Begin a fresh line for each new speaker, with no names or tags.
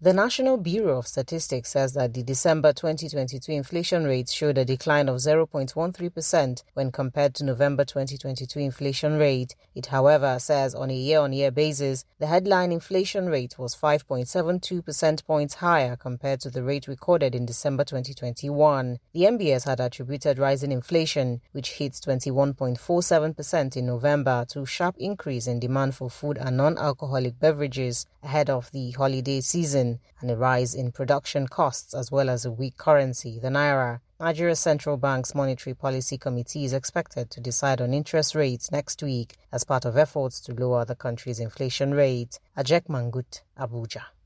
The National Bureau of Statistics says that the December 2022 inflation rate showed a decline of 0.13% when compared to November 2022 inflation rate. It, however, says on a year-on-year basis, the headline inflation rate was 5.72 percentage points higher compared to the rate recorded in December 2021. The NBS had attributed rising inflation, which hit 21.47% in November, to a sharp increase in demand for food and non-alcoholic beverages ahead of the holiday season, and a rise in production costs as well as a weak currency, the Naira. Nigeria's Central Bank's Monetary Policy Committee is expected to decide on interest rates next week as part of efforts to lower the country's inflation rate. Ajek Mangut, Abuja.